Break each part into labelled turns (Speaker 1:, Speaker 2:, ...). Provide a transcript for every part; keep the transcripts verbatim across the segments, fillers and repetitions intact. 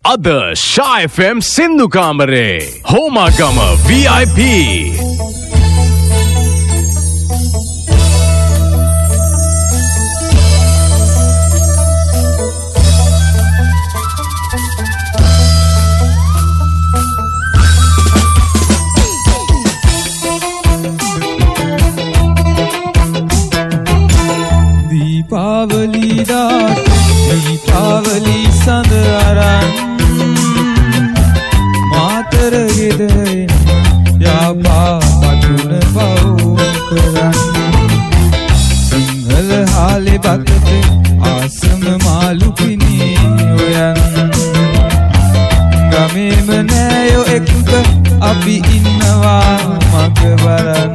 Speaker 1: අද ශා F M සින්දු කාමරේ Homagama V I P
Speaker 2: Deepawali रात दीपावली संद अरन मातर गिदय या पा पटुन पौकरन सिंहल हाले बकते आसम मालु पिनी ඔයන් ගමේම නෑයෝ එක්ක අපි ඉන්නවා මගවරන්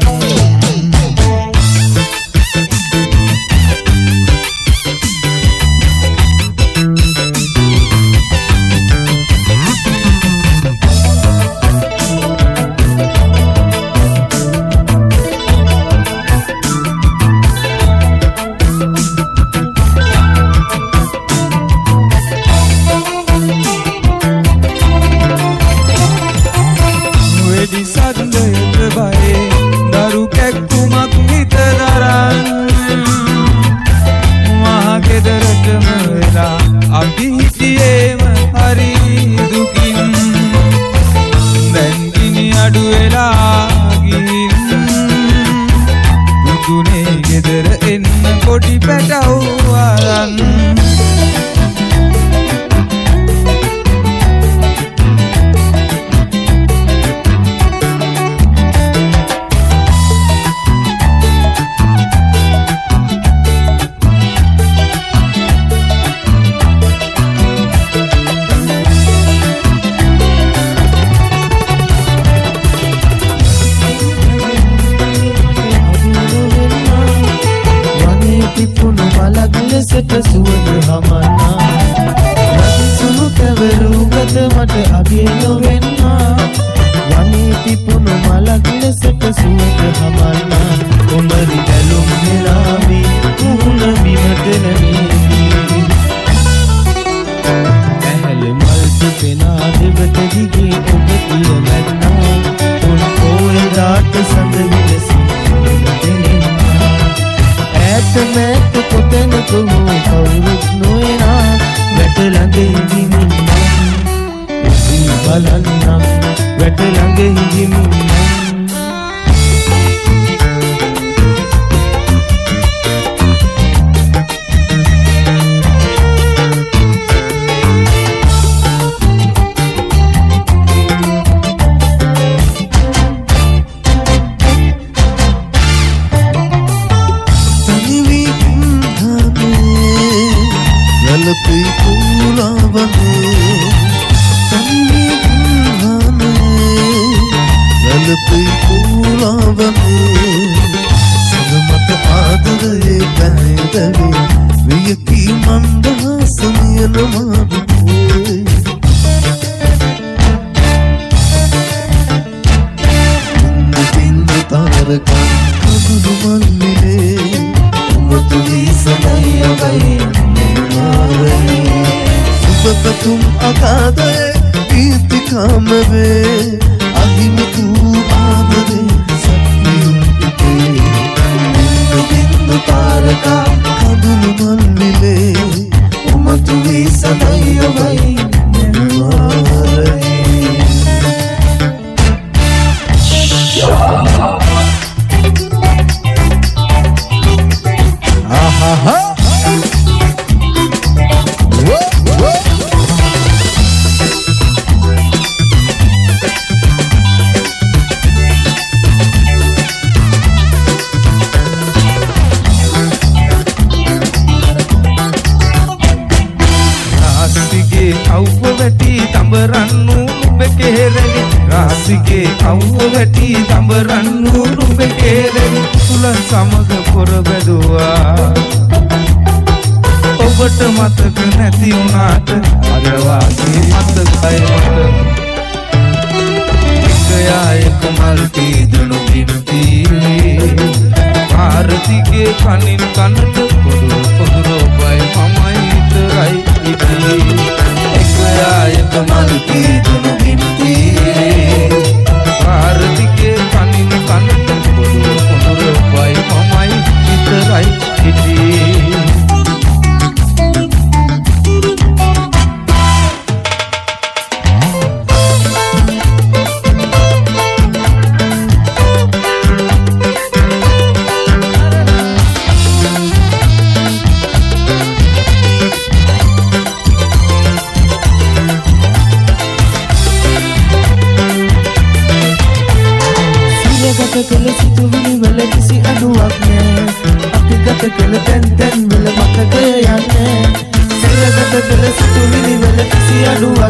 Speaker 3: කනින් කනට පොදුරු පොදුරු පයි මමයි විතරයි ඉතියි එක ආයතම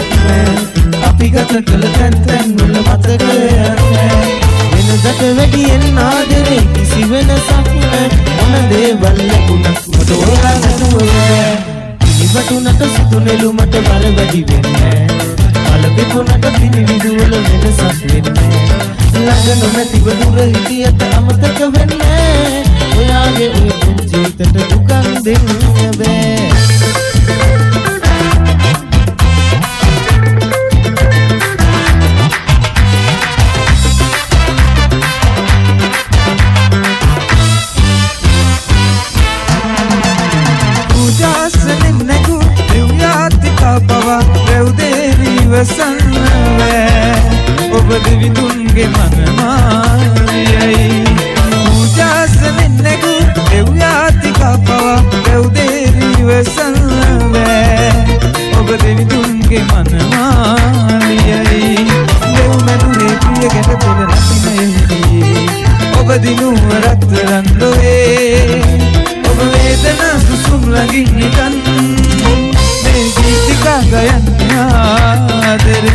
Speaker 3: නෑ අපි ගත කළ තැන් තැන් වල මතක යන්නේ වෙනදට වැඩියෙන් ආදරේ කිසි වෙනසක් නෑ මොන දේවල් ලැබුණත් මට ඔයා නැතුව බෑ ඉනිවටුනට සිතු නෙළුමට බර වැඩි වෙන්නේ කලබිපුනට පිනිවිදු වල වෙනසක් වෙන්නේ ළඟ නොමැතිව දුර හිටියට අමතක වෙන්නේ ඔයාගේ ඔය පුංචි හිතට දුකක් දෙන්න බෑ ඔබ දෙවිතුන්ගේ මනමාලියයි පූජාසනෙන් නැගු එව්‍යාතිකා පවා දෙව්දේවීව සල්වෑ ඔබ දෙවිතුන්ගේ මනමාලියයි දෙව් මැදුරේ ප්‍රිය ගැට පෙළ නසිනයෙහි ඔබ දිනුව රත්තරන් ලොවේ ඔබ වේදනා සුසුම් ළඟින් නිකන් මේ ගීතිකා ගයන්නේ ආදරෙන්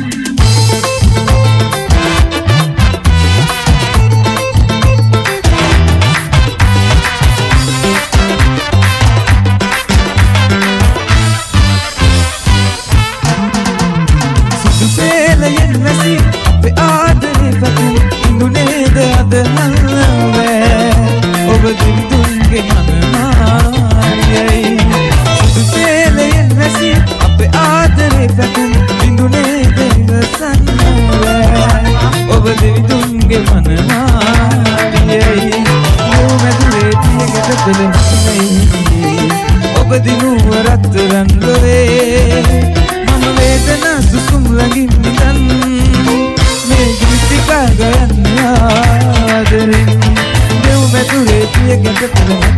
Speaker 3: ඔබ දිනුව රත්තරන් ලොවේ මම වේදනා සුසුම් ළඟින් නිදන් මේ ගීතිකා ගයන්නේ ආදරෙන් දෙව් මැදුරේ පිය ගැට පෙළ